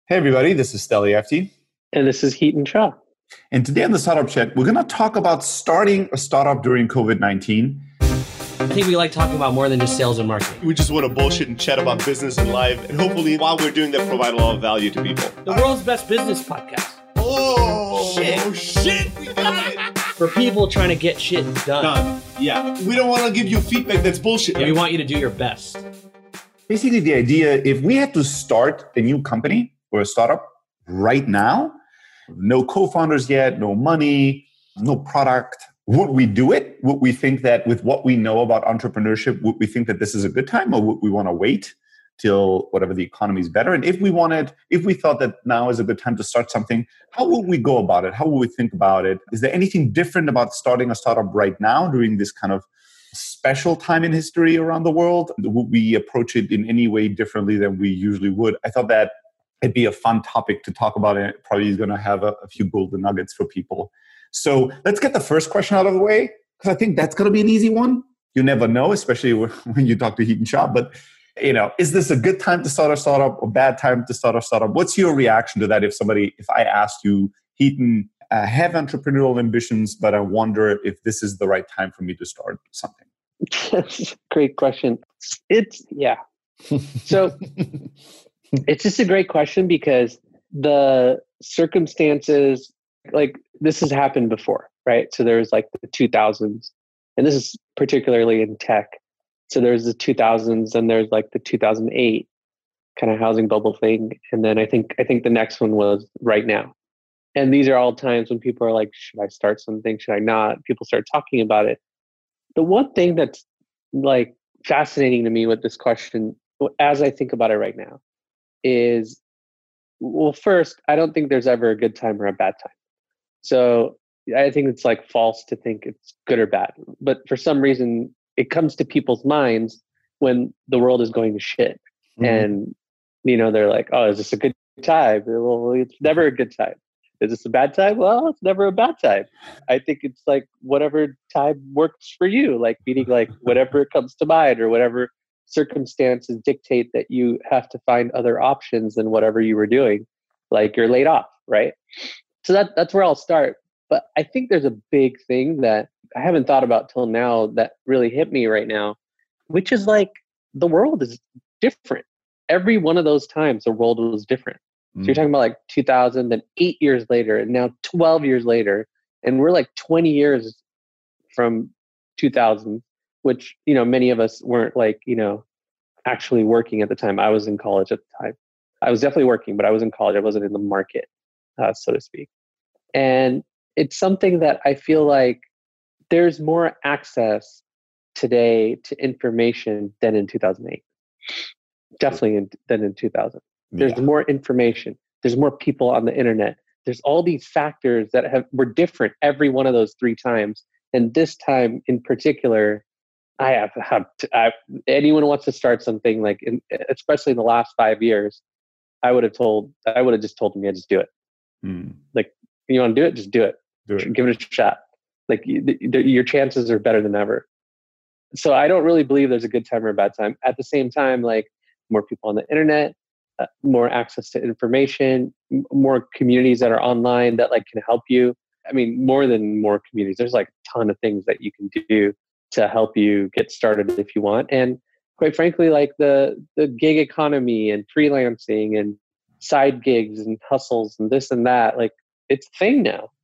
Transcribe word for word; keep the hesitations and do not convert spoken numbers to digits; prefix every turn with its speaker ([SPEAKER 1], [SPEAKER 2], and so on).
[SPEAKER 1] Hey everybody, this is Steli Efti.
[SPEAKER 2] And this is Heaton Shah.
[SPEAKER 1] And today on the Startup Chat, we're going to talk about starting a startup during covid nineteen.
[SPEAKER 3] I think we like talking about more than just sales and marketing.
[SPEAKER 4] We just want to bullshit and chat about business and life. And hopefully while we're doing that, provide a lot of value to people.
[SPEAKER 3] The world's best business podcast.
[SPEAKER 4] Oh,
[SPEAKER 3] shit.
[SPEAKER 4] Oh, shit. We got it.
[SPEAKER 3] For people trying to get shit done.
[SPEAKER 4] Done. Yeah. We don't want to give you feedback that's bullshit.
[SPEAKER 3] Yeah, we want you to do your best.
[SPEAKER 1] Basically, the idea, if we had to start a new company or a startup right now, no co-founders yet, no money, no product, would we do it? Would we think that with what we know about entrepreneurship, would we think that this is a good time, or would we want to wait till whatever the economy is better? And if we wanted, if we thought that now is a good time to start something, how would we go about it? How would we think about it? Is there anything different about starting a startup right now during this kind of special time in history around the world? Would we approach it in any way differently than we usually would? I thought that it'd be a fun topic to talk about, and it probably is going to have a, a few golden nuggets for people. So let's get the first question out of the way, because I think that's going to be an easy one. You never know, especially when you talk to Heaton Shah. But, you know, is this a good time to start a startup or bad time to start a startup? What's your reaction to that if somebody, if I asked you, Heaton, I have entrepreneurial ambitions, but I wonder if this is the right time for me to start something?
[SPEAKER 2] Great question. It's, yeah. So it's just a great question because the circumstances, like this has happened before, right? So there's like the two thousands, and this is particularly in tech. So there's the two thousands and there's like the two thousand eight kind of housing bubble thing. And then I think, I think the next one was right now. And these are all times when people are like, should I start something? Should I not? People start talking about it. The one thing that's like fascinating to me with this question, as I think about it right now, is, well, first, I don't think there's ever a good time or a bad time. So I think it's like false to think it's good or bad. But for some reason, it comes to people's minds when the world is going to shit. Mm-hmm. And, you know, they're like, oh, is this a good time? Well, it's never a good time. Is this a bad time? Well, it's never a bad time. I think it's like whatever time works for you, like meaning like whatever comes to mind or whatever circumstances dictate that you have to find other options than whatever you were doing, like you're laid off, right? So that that's where I'll start. But I think there's a big thing that I haven't thought about till now that really hit me right now, which is like the world is different. Every one of those times, the world was different. So you're talking about like two thousand, then eight years later, and now twelve years later, and we're like twenty years from two thousand, which, you know, many of us weren't like, you know, actually working at the time. I was in college at the time. I was definitely working, but I was in college. I wasn't in the market, uh, so to speak. And it's something that I feel like there's more access today to information than in two thousand eight. Definitely in, than in two thousand. There's yeah. more information. There's more people on the internet. There's all these factors that have were different every one of those three times. And this time in particular, I have, have to, I, anyone who wants to start something like, in, especially in the last five years, I would have told, I would have just told them, yeah, just do it. Hmm. Like, you want to do it? Just do it. do it. Give it a shot. Like the, the, your chances are better than ever. So I don't really believe there's a good time or a bad time. At the same time, like more people on the internet, Uh, more access to information, m- more communities that are online that like can help you. I mean, more than more communities, there's like a ton of things that you can do to help you get started if you want. And quite frankly, like the, the gig economy and freelancing and side gigs and hustles and this and that, like it's a thing now.